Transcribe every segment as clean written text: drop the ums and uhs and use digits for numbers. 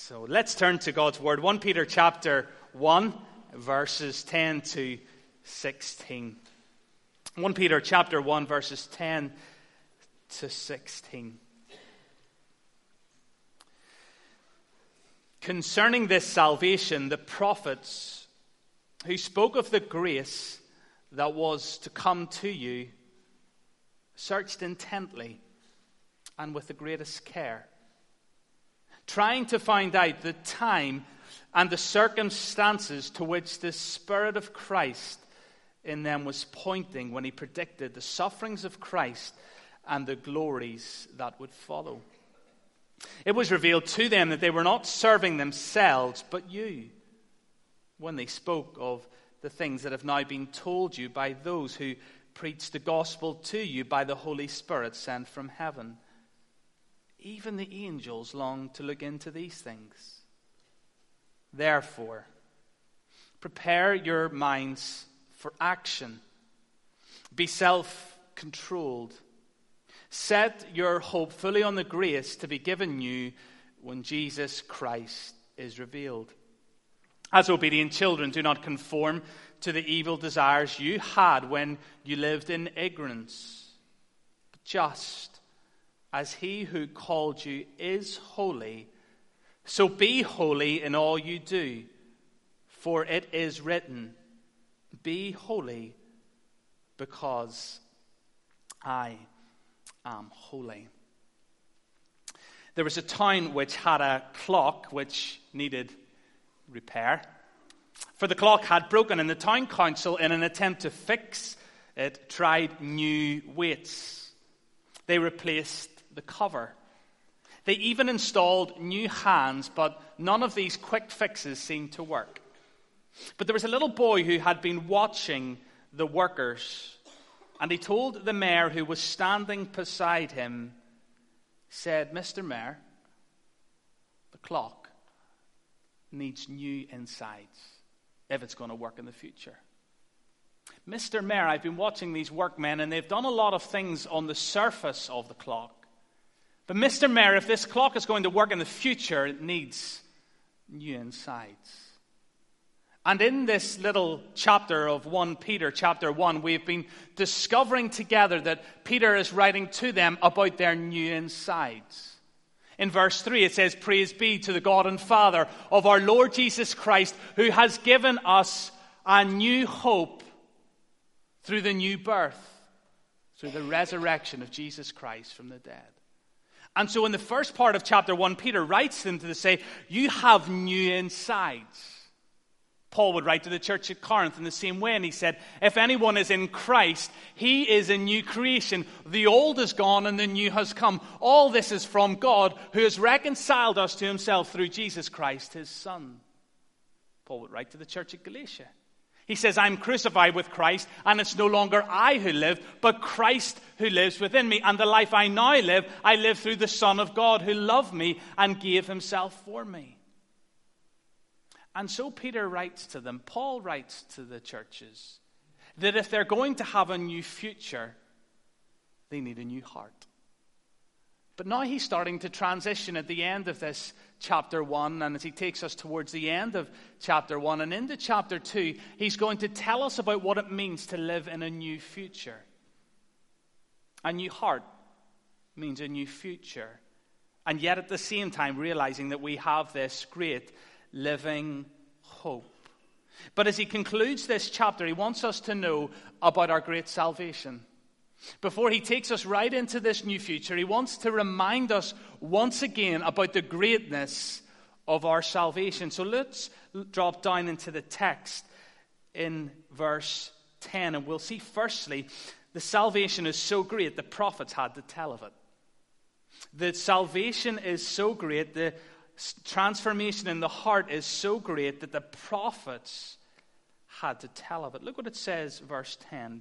So let's turn to God's Word. 1 Peter chapter 1, verses 10 to 16. 1 Peter chapter 1, verses 10 to 16. Concerning this salvation, the prophets who spoke of the grace that was to come to you searched intently and with the greatest care, trying to find out the time and the circumstances to which the Spirit of Christ in them was pointing when he predicted the sufferings of Christ and the glories that would follow. It was revealed to them that they were not serving themselves, but you, when they spoke of the things that have now been told you by those who preach the gospel to you by the Holy Spirit sent from heaven. Even the angels long to look into these things. Therefore, prepare your minds for action. Be self-controlled. Set your hope fully on the grace to be given you when Jesus Christ is revealed. As obedient children, do not conform to the evil desires you had when you lived in ignorance, but just as he who called you is holy, so be holy in all you do. For it is written, be holy because I am holy. There was a town which had a clock which needed repair. For the clock had broken, and the town council, in an attempt to fix it, tried new weights. They replaced the cover. They even installed new hands, but none of these quick fixes seemed to work. But there was a little boy who had been watching the workers, and he told the mayor, who was standing beside him, said, "Mr. Mayor, the clock needs new insides if it's going to work in the future. Mr. Mayor, I've been watching these workmen, and they've done a lot of things on the surface of the clock. But Mr. Mayor, if this clock is going to work in the future, it needs new insides." And in this little chapter of 1 Peter, chapter 1, we've been discovering together that Peter is writing to them about their new insides. In verse 3, it says, "Praise be to the God and Father of our Lord Jesus Christ, who has given us a new hope through the new birth, through the resurrection of Jesus Christ from the dead." And so in the first part of chapter 1, Peter writes them to say, you have new insides. Paul would write to the church at Corinth in the same way, and he said, if anyone is in Christ, he is a new creation. The old is gone and the new has come. All this is from God, who has reconciled us to himself through Jesus Christ, his Son. Paul would write to the church at Galatia. He says, I'm crucified with Christ, and it's no longer I who live, but Christ who lives within me. And the life I now live, I live through the Son of God, who loved me and gave himself for me. And so Peter writes to them, Paul writes to the churches, that if they're going to have a new future, they need a new heart. But now he's starting to transition at the end of this chapter 1, and as he takes us towards the end of chapter 1 and into chapter 2, he's going to tell us about what it means to live in a new future. A new heart means a new future. And yet at the same time realizing that we have this great living hope. But as he concludes this chapter, he wants us to know about our great salvation. Before he takes us right into this new future, he wants to remind us once again about the greatness of our salvation. So let's drop down into the text in verse 10, and we'll see firstly, the salvation is so great the prophets had to tell of it. The salvation is so great, the transformation in the heart is so great that the prophets had to tell of it. Look what it says, verse 10.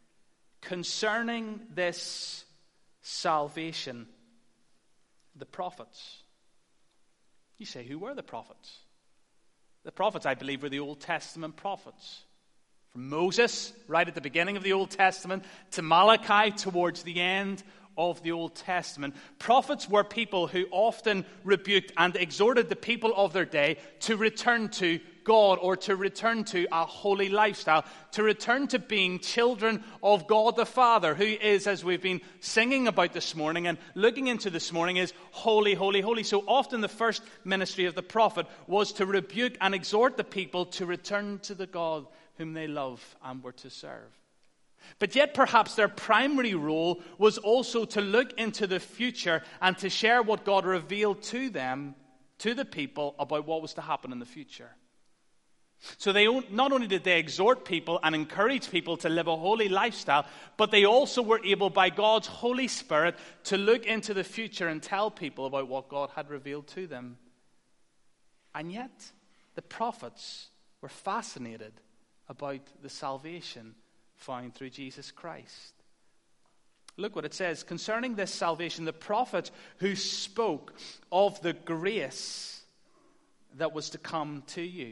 Concerning this salvation, the prophets. You say, who were the prophets? The prophets, I believe, were the Old Testament prophets. From Moses, right at the beginning of the Old Testament, to Malachi towards the end, of the Old Testament, prophets were people who often rebuked and exhorted the people of their day to return to God, or to return to a holy lifestyle, to return to being children of God the Father, who is, as we've been singing about this morning and looking into this morning, is holy, holy, holy. So often the first ministry of the prophet was to rebuke and exhort the people to return to the God whom they love and were to serve. But yet perhaps their primary role was also to look into the future and to share what God revealed to them, to the people, about what was to happen in the future. So not only did they exhort people and encourage people to live a holy lifestyle, but they also were able, by God's Holy Spirit, to look into the future and tell people about what God had revealed to them. And yet, the prophets were fascinated about the salvation found through Jesus Christ. Look what it says. Concerning this salvation, the prophet who spoke of the grace that was to come to you.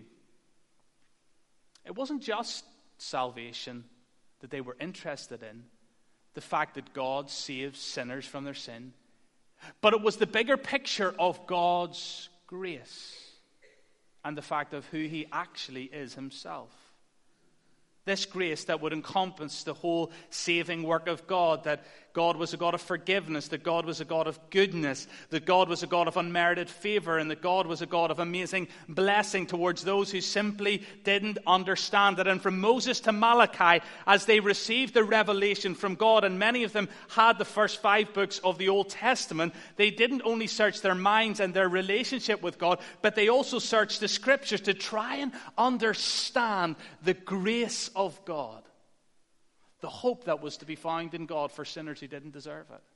It wasn't just salvation that they were interested in, the fact that God saves sinners from their sin, but it was the bigger picture of God's grace and the fact of who he actually is himself. This grace that would encompass the whole saving work of God, that God was a God of forgiveness, that God was a God of goodness, that God was a God of unmerited favor, and that God was a God of amazing blessing towards those who simply didn't understand it. And from Moses to Malachi, as they received the revelation from God, and many of them had the first 5 books of the Old Testament, they didn't only search their minds and their relationship with God, but they also searched the scriptures to try and understand the grace of God. The hope that was to be found in God for sinners who didn't deserve it.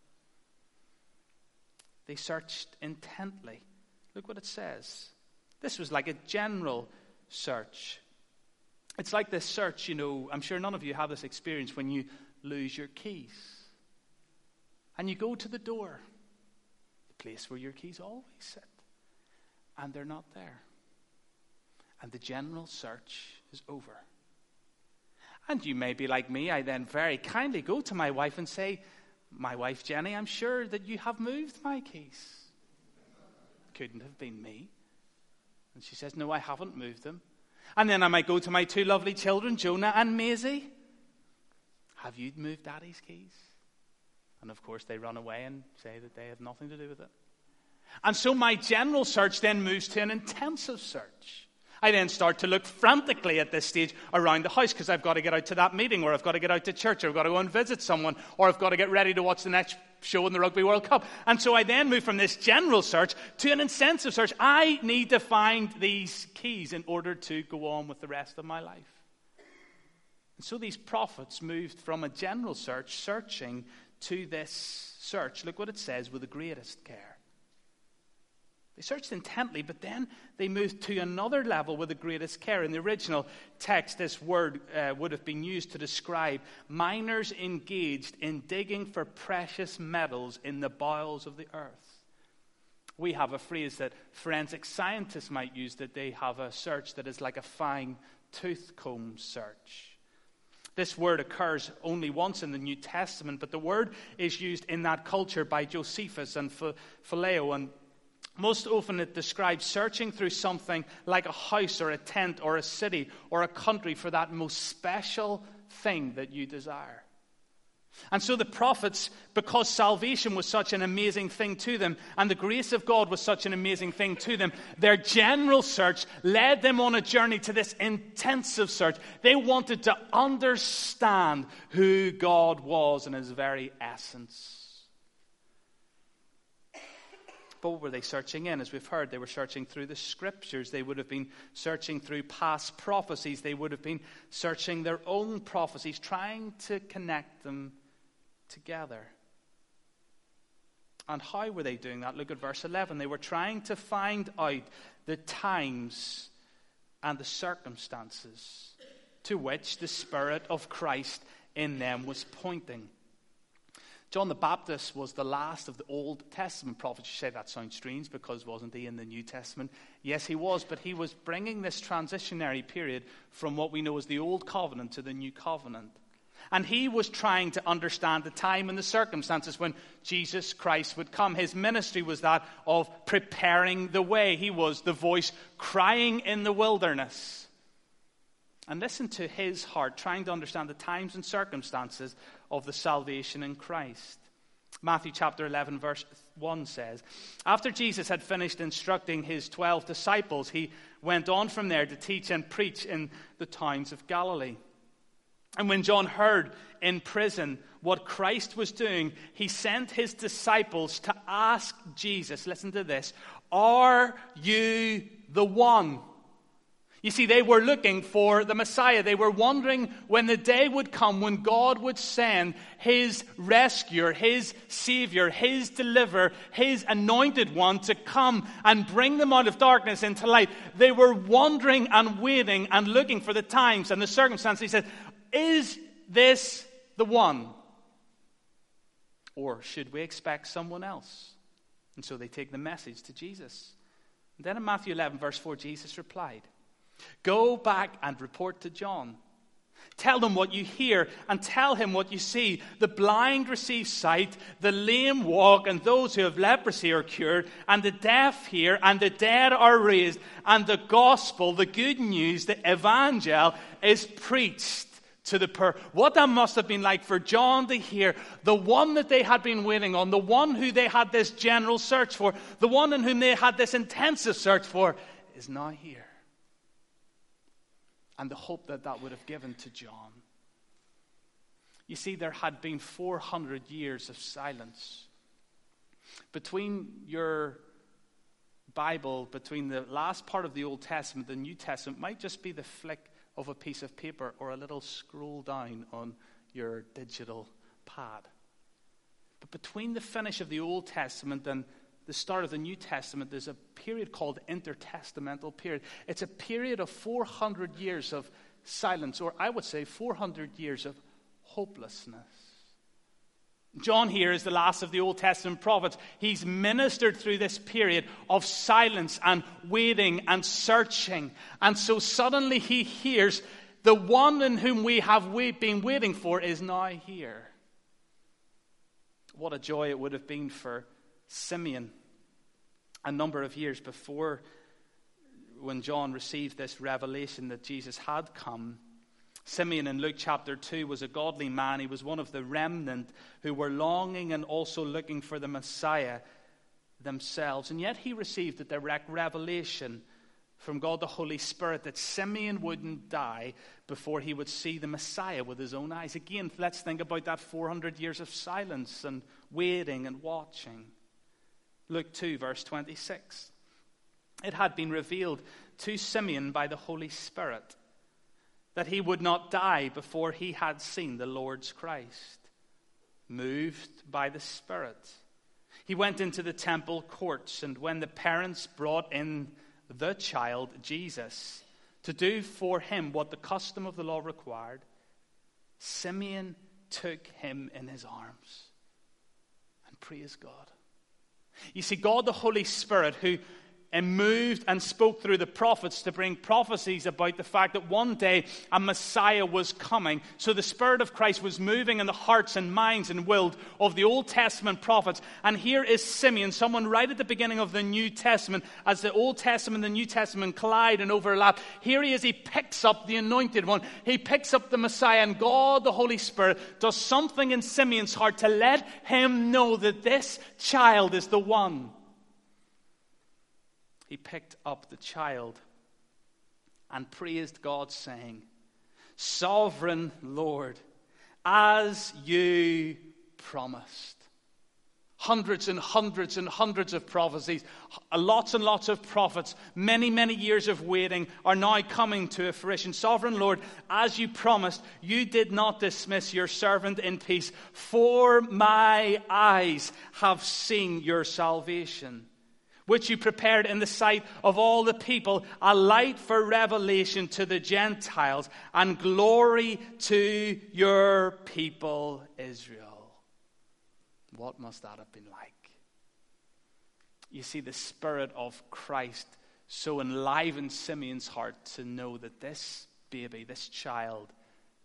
They searched intently. Look what it says. This was like a general search. It's like this search, I'm sure none of you have this experience when you lose your keys. And you go to the door, the place where your keys always sit, and they're not there. And the general search is over. And you may be like me. I then very kindly go to my wife and say, my wife Jenny, I'm sure that you have moved my keys. Couldn't have been me. And she says, no, I haven't moved them. And then I might go to my 2 lovely children, Jonah and Maisie. Have you moved Daddy's keys? And of course they run away and say that they have nothing to do with it. And so my general search then moves to an intensive search. I then start to look frantically at this stage around the house because I've got to get out to that meeting, or I've got to get out to church, or I've got to go and visit someone, or I've got to get ready to watch the next show in the Rugby World Cup. And so I then move from this general search to an intensive search. I need to find these keys in order to go on with the rest of my life. And so these prophets moved from a general search, searching, to this search. Look what it says, with the greatest care. They searched intently, but then they moved to another level with the greatest care. In the original text, this word would have been used to describe miners engaged in digging for precious metals in the bowels of the earth. We have a phrase that forensic scientists might use, that they have a search that is like a fine tooth comb search. This word occurs only once in the New Testament, but the word is used in that culture by Josephus and Phileo, and most often it describes searching through something like a house or a tent or a city or a country for that most special thing that you desire. And so the prophets, because salvation was such an amazing thing to them, and the grace of God was such an amazing thing to them, their general search led them on a journey to this intensive search. They wanted to understand who God was in his very essence. But what were they searching in? As we've heard, they were searching through the scriptures. They would have been searching through past prophecies. They would have been searching their own prophecies, trying to connect them together. And how were they doing that? Look at verse 11. They were trying to find out the times and the circumstances to which the Spirit of Christ in them was pointing. John the Baptist was the last of the Old Testament prophets. You say that sounds strange because wasn't he in the New Testament? Yes, he was, but he was bringing this transitionary period from what we know as the Old Covenant to the New Covenant. And he was trying to understand the time and the circumstances when Jesus Christ would come. His ministry was that of preparing the way. He was the voice crying in the wilderness. And listen to his heart, trying to understand the times and circumstances of the salvation in Christ. Matthew chapter 11, verse 1 says, after Jesus had finished instructing his 12 disciples, he went on from there to teach and preach in the towns of Galilee. And when John heard in prison what Christ was doing, he sent his disciples to ask Jesus, listen to this, are you the one? You see, they were looking for the Messiah. They were wondering when the day would come when God would send his rescuer, his savior, his deliverer, his anointed one to come and bring them out of darkness into light. They were wondering and waiting and looking for the times and the circumstances. He said, is this the one? Or should we expect someone else? And so they take the message to Jesus. And then in Matthew 11, verse 4, Jesus replied, go back and report to John. Tell them what you hear and tell him what you see. The blind receive sight, the lame walk, and those who have leprosy are cured, and the deaf hear, and the dead are raised, and the gospel, the good news, the evangel, is preached to the poor. What that must have been like for John to hear, the one that they had been waiting on, the one who they had this general search for, the one in whom they had this intensive search for, is now here. And the hope that that would have given to John. You see, there had been 400 years of silence. Between your Bible, between the last part of the Old Testament, the New Testament, might just be the flick of a piece of paper or a little scroll down on your digital pad. But between the finish of the Old Testament and the start of the New Testament, there's a period called intertestamental period. It's a period of 400 years of silence, or I would say 400 years of hopelessness. John here is the last of the Old Testament prophets. He's ministered through this period of silence and waiting and searching. And so suddenly he hears the one in whom we have been waiting for is now here. What a joy it would have been for Simeon a number of years before, when John received this revelation that Jesus had come. Simeon in Luke chapter 2 was a godly man. He was one of the remnant who were longing and also looking for the Messiah themselves. And yet he received a direct revelation from God the Holy Spirit that Simeon wouldn't die before he would see the Messiah with his own eyes. Again, let's think about that 400 years of silence and waiting and watching. Luke 2, verse 26. It had been revealed to Simeon by the Holy Spirit that he would not die before he had seen the Lord's Christ. Moved by the Spirit, he went into the temple courts, and when the parents brought in the child, Jesus, to do for him what the custom of the law required, Simeon took him in his arms. And praise God. You see, God the Holy Spirit, who moved and spoke through the prophets to bring prophecies about the fact that one day a Messiah was coming. So the Spirit of Christ was moving in the hearts and minds and wills of the Old Testament prophets. And here is Simeon, someone right at the beginning of the New Testament, as the Old Testament and the New Testament collide and overlap. Here he is, he picks up the anointed one. He picks up the Messiah, and God, the Holy Spirit, does something in Simeon's heart to let him know that this child is the one. He picked up the child and praised God, saying, Sovereign Lord, as you promised. Hundreds and hundreds and hundreds of prophecies, lots and lots of prophets, many, many years of waiting are now coming to a fruition. Sovereign Lord, as you promised, you did not dismiss your servant in peace, for my eyes have seen your salvation, which you prepared in the sight of all the people, a light for revelation to the Gentiles and glory to your people Israel. What must that have been like? You see, the Spirit of Christ so enlivened Simeon's heart to know that this baby, this child,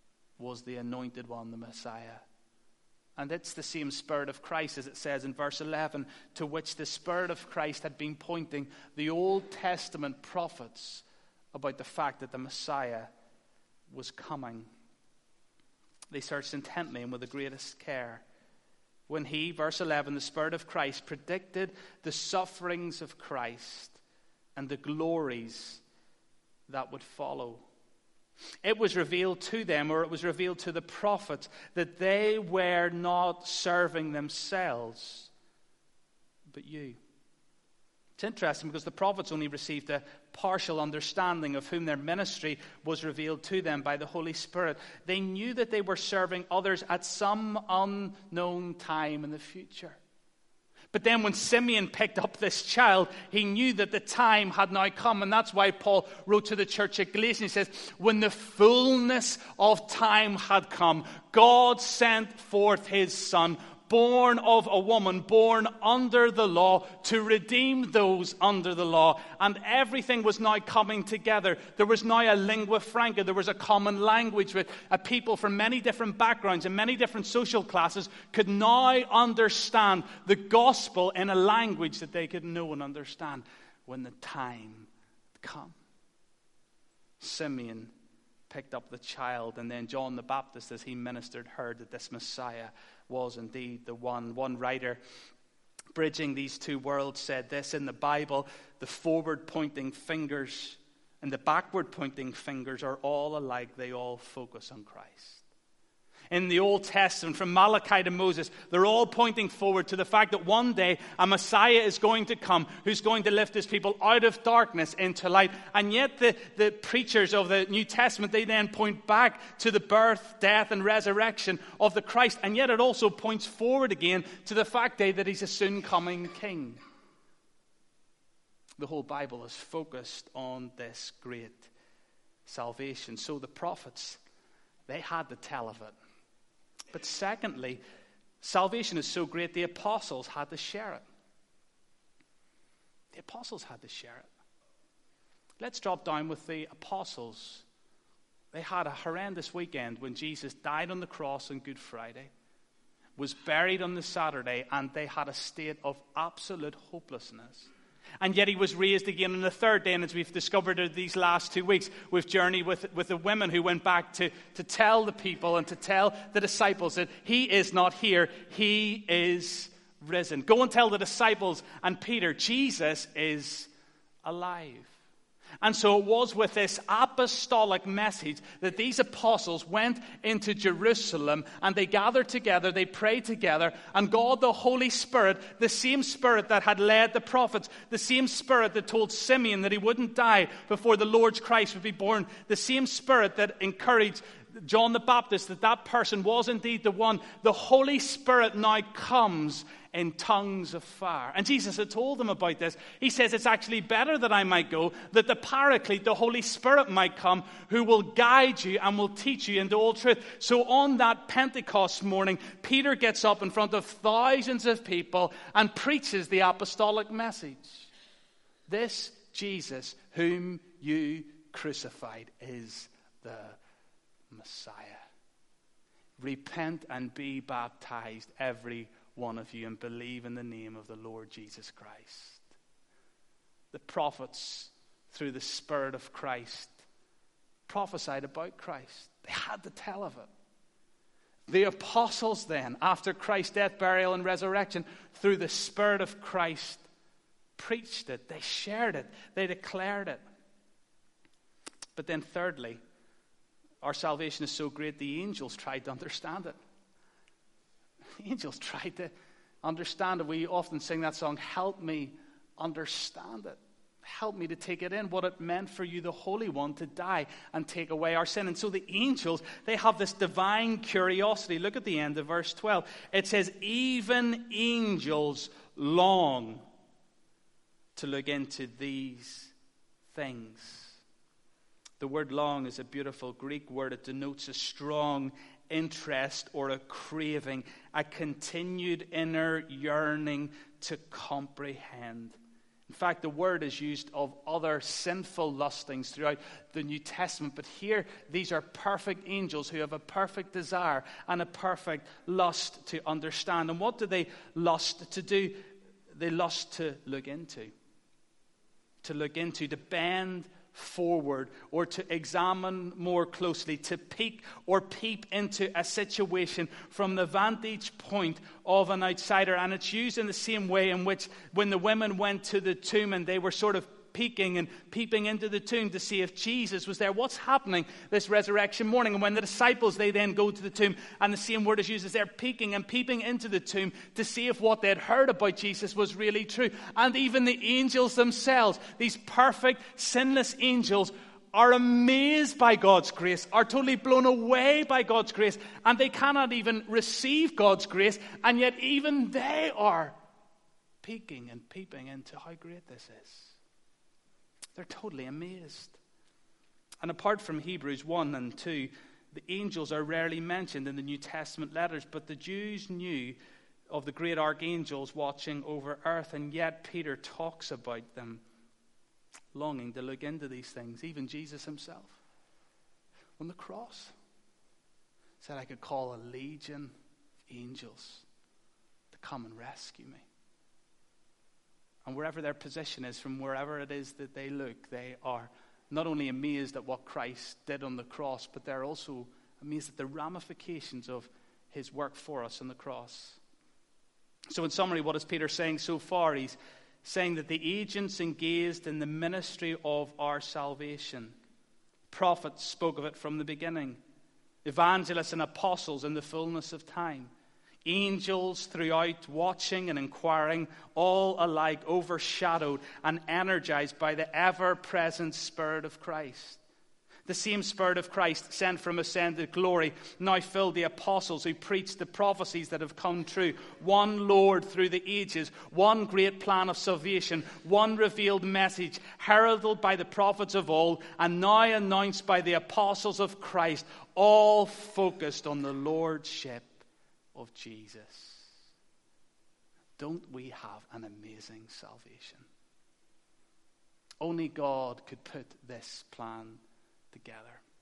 was the anointed one, the Messiah. And it's the same Spirit of Christ, as it says in verse 11, to which the Spirit of Christ had been pointing the Old Testament prophets about the fact that the Messiah was coming. They searched intently and with the greatest care. When he, verse 11, the Spirit of Christ, predicted the sufferings of Christ and the glories that would follow. It was revealed to them, or it was revealed to the prophets, that they were not serving themselves, but you. It's interesting because the prophets only received a partial understanding of whom their ministry was revealed to them by the Holy Spirit. They knew that they were serving others at some unknown time in the future. But then when Simeon picked up this child, he knew that the time had now come. And that's why Paul wrote to the church at Galatians. He says, when the fullness of time had come, God sent forth his Son, born of a woman, born under the law, to redeem those under the law. And everything was now coming together. There was now a lingua franca. There was a common language with a people from many different backgrounds and many different social classes could now understand the gospel in a language that they could know and understand when the time had come. Simeon picked up the child, and then John the Baptist, as he ministered, heard that this Messiah was indeed the one. One writer, bridging these two worlds, said this: in the Bible, the forward-pointing fingers and the backward-pointing fingers are all alike. They all focus on Christ. In the Old Testament, from Malachi to Moses, they're all pointing forward to the fact that one day a Messiah is going to come who's going to lift his people out of darkness into light. And yet the preachers of the New Testament, they then point back to the birth, death, and resurrection of the Christ. And yet it also points forward again to the fact that he's a soon-coming king. The whole Bible is focused on this great salvation. So the prophets, they had to tell of it. But secondly, salvation is so great, the apostles had to share it. The apostles had to share it. Let's drop down with the apostles. They had a horrendous weekend when Jesus died on the cross on Good Friday, was buried on the Saturday, and they had a state of absolute hopelessness. And yet he was raised again on the third day. And as we've discovered these last 2 weeks, we've journeyed with the women who went back to tell the people and to tell the disciples that he is not here, he is risen. Go and tell the disciples and Peter, Jesus is alive. And so it was with this apostolic message that these apostles went into Jerusalem and they gathered together, they prayed together, and God the Holy Spirit, the same Spirit that had led the prophets, the same Spirit that told Simeon that he wouldn't die before the Lord's Christ would be born, the same Spirit that encouraged John the Baptist that person was indeed the one. The Holy Spirit now comes in tongues of fire. And Jesus had told them about this. He says, it's actually better that I might go, that the Paraclete, the Holy Spirit, might come, who will guide you and will teach you into all truth. So on that Pentecost morning, Peter gets up in front of thousands of people and preaches the apostolic message. This Jesus whom you crucified is the Messiah. Repent and be baptized, every one of you, and believe in the name of the Lord Jesus Christ. The prophets, through the Spirit of Christ, prophesied about Christ. They had to tell of it. The apostles then, after Christ's death, burial, and resurrection, through the Spirit of Christ, preached it. They shared it. They declared it. But then thirdly, our salvation is so great, the angels tried to understand it. The angels tried to understand it. We often sing that song, help me understand it. Help me to take it in, what it meant for you, the Holy One, to die and take away our sin. And so the angels, they have this divine curiosity. Look at the end of verse 12. It says, even angels long to look into these things. The word long is a beautiful Greek word. It denotes a strong interest or a craving, a continued inner yearning to comprehend. In In fact, the word is used of other sinful lustings throughout the New Testament. But here, these are perfect angels who have a perfect desire and a perfect lust to understand. And what do they lust to do? They lust to look into. To bend forward, or to examine more closely, to peek or peep into a situation from the vantage point of an outsider. And it's used in the same way in which when the women went to the tomb and they were sort of peeking and peeping into the tomb to see if Jesus was there. What's happening this resurrection morning? And when the disciples, they then go to the tomb, and the same word is used as they're peeking and peeping into the tomb to see if what they'd heard about Jesus was really true. And even the angels themselves, these perfect, sinless angels, are amazed by God's grace, are totally blown away by God's grace, and they cannot even receive God's grace, and yet even they are peeking and peeping into how great this is. They're totally amazed. And apart from Hebrews 1 and 2, the angels are rarely mentioned in the New Testament letters, but the Jews knew of the great archangels watching over earth, and yet Peter talks about them longing to look into these things. Even Jesus himself, on the cross, said, I could call a legion of angels to come and rescue me. And wherever their position is, from wherever it is that they look, they are not only amazed at what Christ did on the cross, but they're also amazed at the ramifications of his work for us on the cross. So in summary, what is Peter saying so far? He's saying that the agents engaged in the ministry of our salvation, prophets spoke of it from the beginning, evangelists and apostles in the fullness of time, angels throughout, watching and inquiring, all alike overshadowed and energized by the ever-present Spirit of Christ. The same Spirit of Christ, sent from ascended glory, now filled the apostles who preached the prophecies that have come true. One Lord through the ages, one great plan of salvation, one revealed message, heralded by the prophets of old, and now announced by the apostles of Christ, all focused on the Lordship of Jesus. Don't we have an amazing salvation? Only God could put this plan together.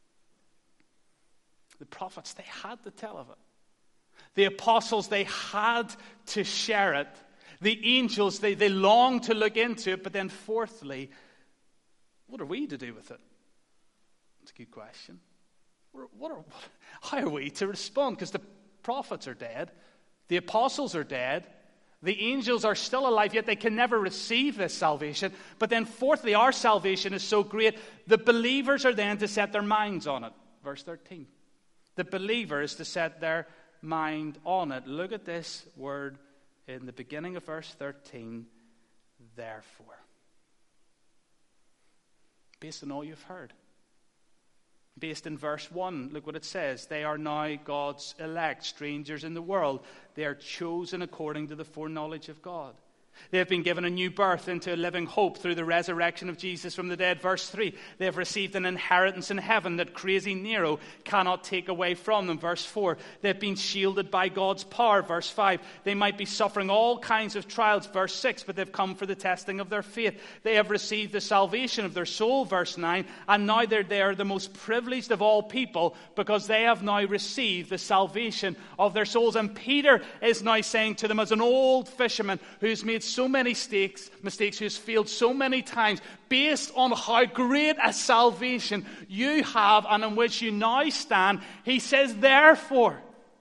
The prophets, they had to tell of it. The apostles, they had to share it. The angels, they longed to look into it. But then fourthly, what are we to do with it? That's a good question. How are we to respond? Because the prophets are dead. The apostles are dead. The angels are still alive, yet they can never receive this salvation. But then fourthly, our salvation is so great, the believers are then to set their minds on it. Verse 13. The believer is to set their mind on it. Look at this word in the beginning of verse 13. Therefore. Based on all you've heard. Based in verse 1, look what it says. They are now God's elect, strangers in the world. They are chosen according to the foreknowledge of God. They have been given a new birth into a living hope through the resurrection of Jesus from the dead. Verse 3, they have received an inheritance in heaven that crazy Nero cannot take away from them. Verse 4, they have been shielded by God's power. Verse 5, they might be suffering all kinds of trials. Verse 6, but they've come for the testing of their faith. They have received the salvation of their soul. Verse 9, and now they are the most privileged of all people because they have now received the salvation of their souls. And Peter is now saying to them, as an old fisherman who's made so many mistakes, who's failed so many times, based on how great a salvation you have and in which you now stand, he says, therefore.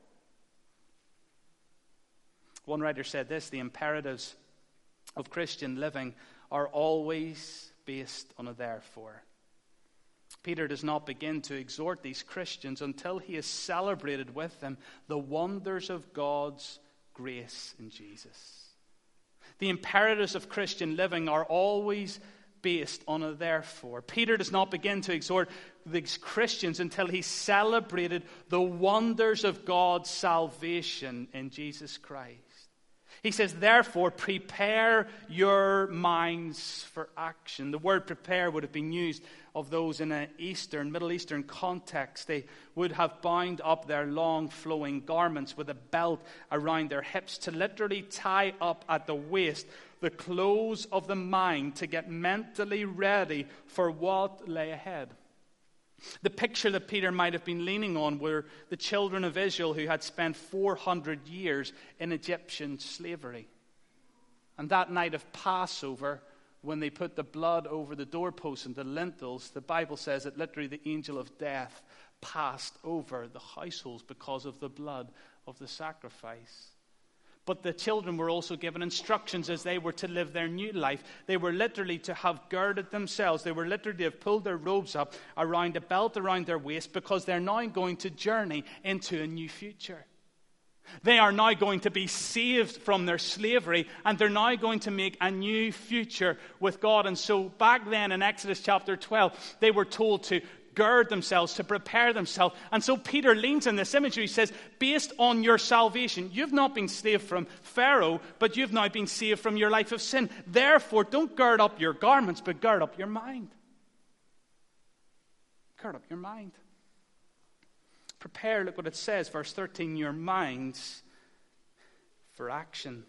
One writer said this, the imperatives of Christian living are always based on a therefore. Peter does not begin to exhort these Christians until he has celebrated with them the wonders of God's grace in Jesus. The imperatives of Christian living are always based on a therefore. Peter does not begin to exhort these Christians until he celebrated the wonders of God's salvation in Jesus Christ. He says, therefore, prepare your minds for action. The word prepare would have been used of those in an Middle Eastern context. They would have bound up their long flowing garments with a belt around their hips to literally tie up at the waist the clothes of the mind to get mentally ready for what lay ahead. The picture that Peter might have been leaning on were the children of Israel who had spent 400 years in Egyptian slavery. And that night of Passover, when they put the blood over the doorposts and the lintels, the Bible says that literally the angel of death passed over the households because of the blood of the sacrifice. But the children were also given instructions as they were to live their new life. They were literally to have girded themselves. They were literally to have pulled their robes up around a belt around their waist, because they're now going to journey into a new future. They are now going to be saved from their slavery, and they're now going to make a new future with God. And so back then in Exodus chapter 12, they were told to gird themselves, to prepare themselves. And so Peter leans in this imagery. He says, based on your salvation, you've not been saved from Pharaoh, but you've now been saved from your life of sin. Therefore, don't gird up your garments, but gird up your mind. Gird up your mind. Prepare, look what it says, verse 13, your minds for action.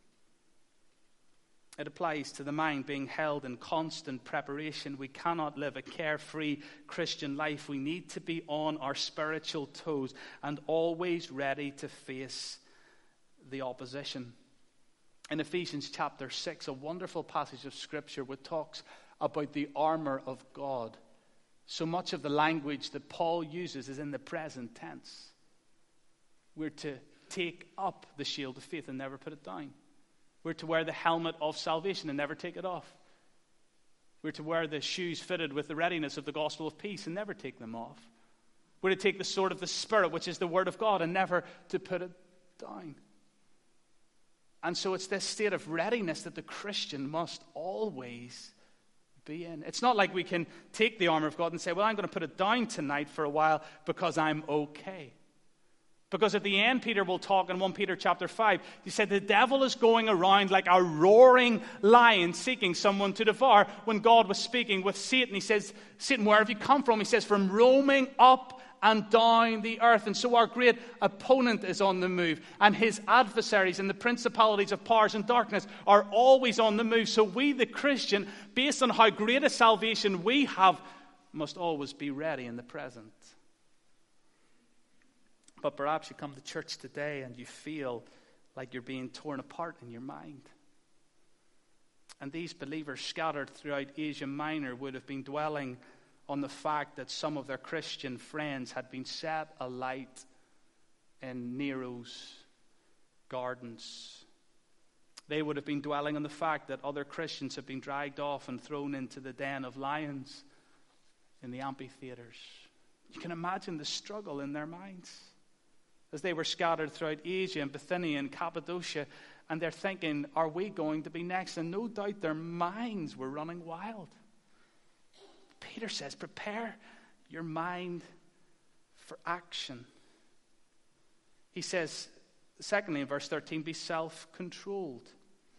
It applies to the mind being held in constant preparation. We cannot live a carefree Christian life. We need to be on our spiritual toes and always ready to face the opposition. In Ephesians chapter 6, a wonderful passage of Scripture which talks about the armor of God. So much of the language that Paul uses is in the present tense. We're to take up the shield of faith and never put it down. We're to wear the helmet of salvation and never take it off. We're to wear the shoes fitted with the readiness of the gospel of peace and never take them off. We're to take the sword of the Spirit, which is the word of God, and never to put it down. And so it's this state of readiness that the Christian must always be in. It's not like we can take the armor of God and say, well, I'm going to put it down tonight for a while because I'm okay. Because at the end, Peter will talk in 1 Peter chapter 5. He said, the devil is going around like a roaring lion seeking someone to devour. When God was speaking with Satan, he says, Satan, where have you come from? He says, from roaming up and down the earth. And so our great opponent is on the move. And his adversaries and the principalities of powers and darkness are always on the move. So we, the Christian, based on how great a salvation we have, must always be ready in the present. But perhaps you come to church today and you feel like you're being torn apart in your mind. And these believers scattered throughout Asia Minor would have been dwelling on the fact that some of their Christian friends had been set alight in Nero's gardens. They would have been dwelling on the fact that other Christians had been dragged off and thrown into the den of lions in the amphitheaters. You can imagine the struggle in their minds as they were scattered throughout Asia and Bithynia and Cappadocia, and they're thinking, are we going to be next? And no doubt their minds were running wild. Peter says, prepare your mind for action. He says, secondly, in verse 13, be self-controlled.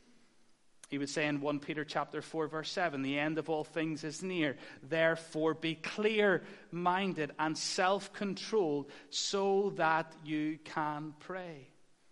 He would say in 1 Peter chapter 4, verse 7, the end of all things is near. Therefore, be clear-minded and self-controlled so that you can pray.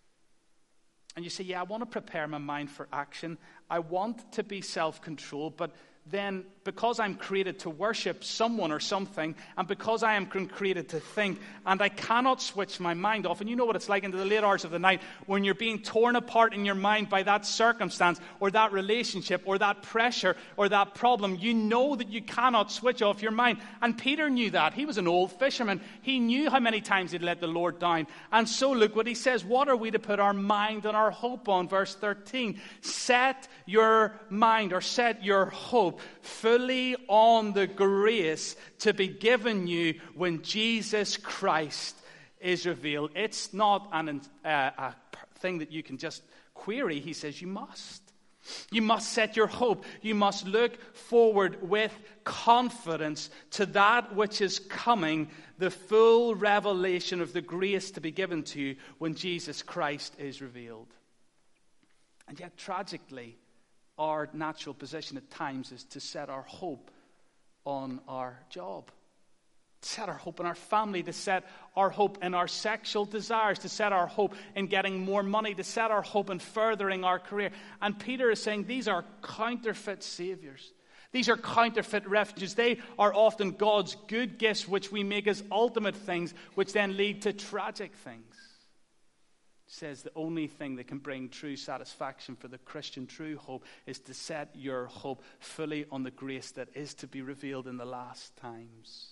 And you say, yeah, I want to prepare my mind for action. I want to be self-controlled, but then because I'm created to worship someone or something, and because I am created to think, and I cannot switch my mind off. And you know what it's like into the late hours of the night when you're being torn apart in your mind by that circumstance or that relationship or that pressure or that problem. You know that you cannot switch off your mind. And Peter knew that. He was an old fisherman. He knew how many times he'd let the Lord down. And so look what he says. What are we to put our mind and our hope on? Verse 13. Set your mind or set your hope fully on the grace to be given you when Jesus Christ is revealed. It's not a thing that you can just query. He says you must. You must set your hope. You must look forward with confidence to that which is coming, the full revelation of the grace to be given to you when Jesus Christ is revealed. And yet, tragically, our natural position at times is to set our hope on our job. To set our hope in our family, to set our hope in our sexual desires, to set our hope in getting more money, to set our hope in furthering our career. And Peter is saying these are counterfeit saviors. These are counterfeit refuges. They are often God's good gifts, which we make as ultimate things, which then lead to tragic things. It says the only thing that can bring true satisfaction for the Christian, true hope, is to set your hope fully on the grace that is to be revealed in the last times.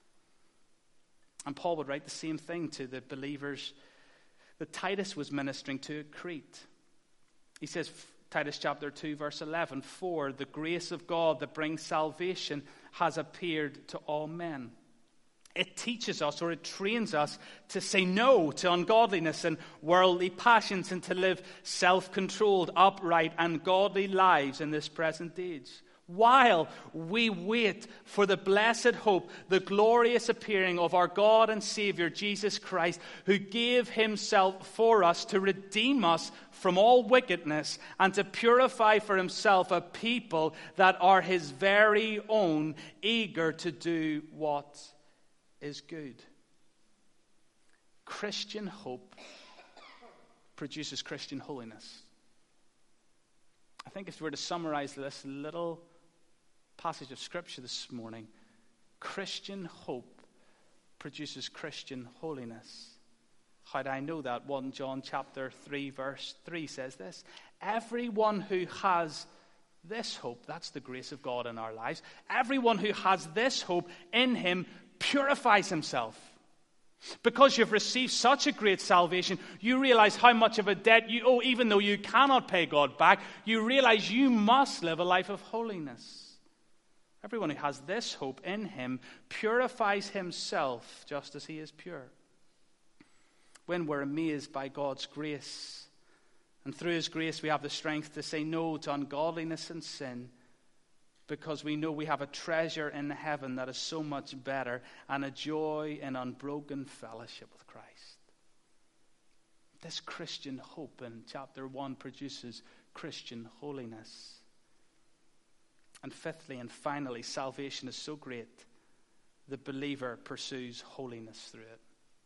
And Paul would write the same thing to the believers that Titus was ministering to at Crete. He says, Titus chapter 2, verse 11, "For the grace of God that brings salvation has appeared to all men." It teaches us, or it trains us, to say no to ungodliness and worldly passions and to live self-controlled, upright, and godly lives in this present age, while we wait for the blessed hope, the glorious appearing of our God and Savior, Jesus Christ, who gave himself for us to redeem us from all wickedness and to purify for himself a people that are his very own, eager to do what is good. Christian hope produces Christian holiness. I think if we were to summarize this little passage of Scripture this morning, Christian hope produces Christian holiness. How do I know that? 1 John chapter 3, verse 3 says this: "Everyone who has this hope," that's the grace of God in our lives, "everyone who has this hope in him purifies himself." Because you've received such a great salvation, you realize how much of a debt you owe, even though you cannot pay God back. You realize you must live a life of holiness. Everyone who has this hope in him purifies himself just as he is pure. When we're amazed by God's grace, and through his grace we have the strength to say no to ungodliness and sin, because we know we have a treasure in heaven that is so much better, and a joy in unbroken fellowship with Christ. This Christian hope in chapter 1 produces Christian holiness. And fifthly and finally, salvation is so great, the believer pursues holiness through it.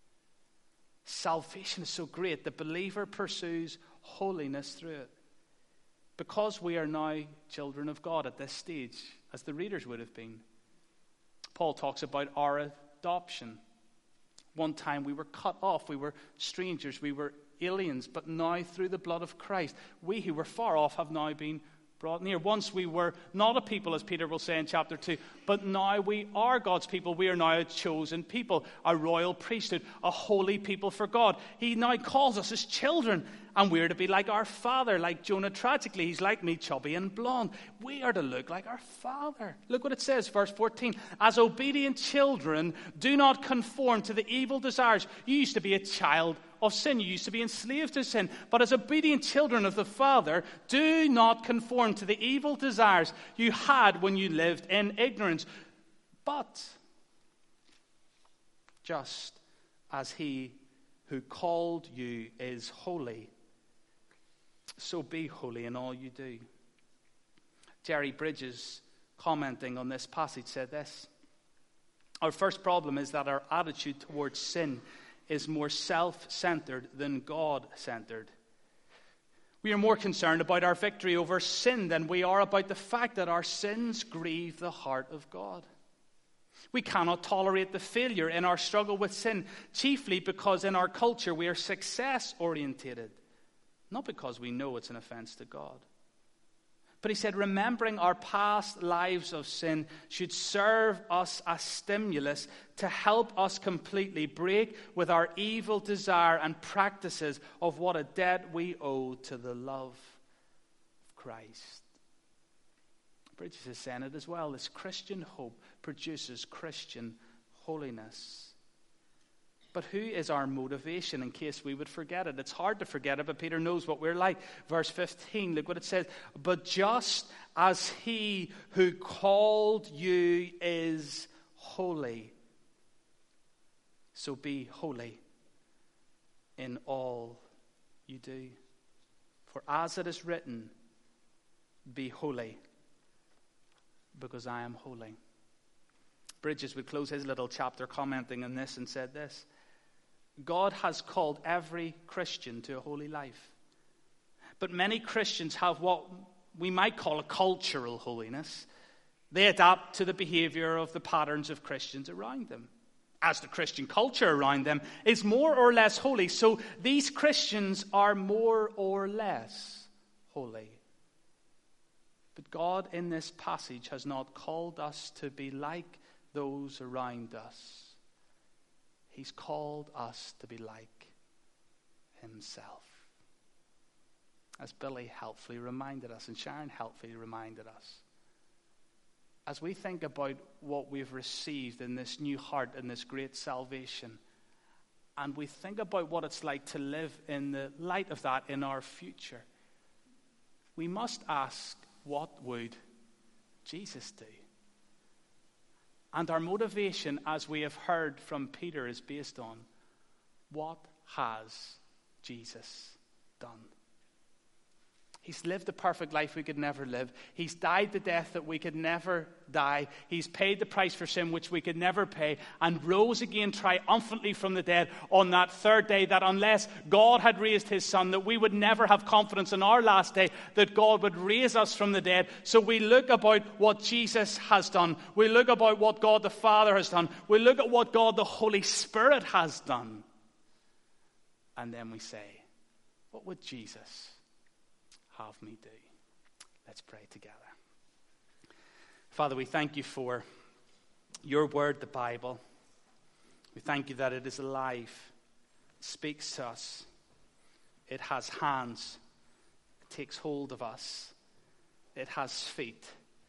Salvation is so great, the believer pursues holiness through it. Because we are now children of God at this stage, as the readers would have been, Paul talks about our adoption. One time we were cut off, we were strangers, we were aliens, but now through the blood of Christ, we who were far off have now been brought near. Once we were not a people, as Peter will say in chapter 2, but now we are God's people. We are now a chosen people, a royal priesthood, a holy people for God. He now calls us his children, and we're to be like our Father, like Jonah tragically. He's like me, chubby and blonde. We are to look like our Father. Look what it says, verse 14. "As obedient children, do not conform to the evil desires." You used to be a child of sin. You used to be enslaved to sin. But as obedient children of the Father, do not conform to the evil desires you had when you lived in ignorance. But just as he who called you is holy, so be holy in all you do. Jerry Bridges, commenting on this passage, said this: "Our first problem is that our attitude towards sin is more self-centered than God-centered. We are more concerned about our victory over sin than we are about the fact that our sins grieve the heart of God. We cannot tolerate the failure in our struggle with sin, chiefly because in our culture we are success-orientated, not because we know it's an offense to God." But he said, remembering our past lives of sin should serve us as stimulus to help us completely break with our evil desire and practices of what a debt we owe to the love of Christ. Bridges is saying it as well. This Christian hope produces Christian holiness. But who is our motivation, in case we would forget it? It's hard to forget it, but Peter knows what we're like. Verse 15, look what it says. "But just as he who called you is holy, so be holy in all you do. For as it is written, be holy, because I am holy." Bridges would close his little chapter commenting on this and said this: God has called every Christian to a holy life. But many Christians have what we might call a cultural holiness. They adapt to the behavior of the patterns of Christians around them, as the Christian culture around them is more or less holy. So these Christians are more or less holy. But God in this passage has not called us to be like those around us. He's called us to be like himself. As Billy helpfully reminded us, and Sharon helpfully reminded us, as we think about what we've received in this new heart and this great salvation, and we think about what it's like to live in the light of that in our future, we must ask, what would Jesus do? And our motivation, as we have heard from Peter, is based on, what has Jesus done? He's lived the perfect life we could never live. He's died the death that we could never die. He's paid the price for sin which we could never pay, and rose again triumphantly from the dead on that third day, that unless God had raised his Son, that we would never have confidence in our last day that God would raise us from the dead. So we look about what Jesus has done. We look about what God the Father has done. We look at what God the Holy Spirit has done. And then we say, what would Jesus have me do? Let's pray together. Father, we thank you for your word, the Bible. We thank you that it is alive, it speaks to us, it has hands, it takes hold of us, it has feet,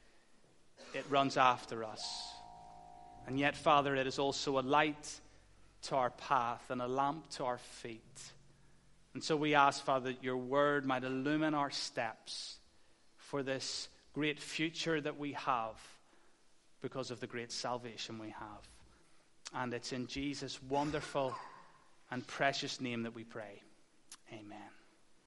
it runs after us. And yet, Father, it is also a light to our path and a lamp to our feet. And so we ask, Father, that your word might illumine our steps for this great future that we have because of the great salvation we have. And it's in Jesus' wonderful and precious name that we pray. Amen.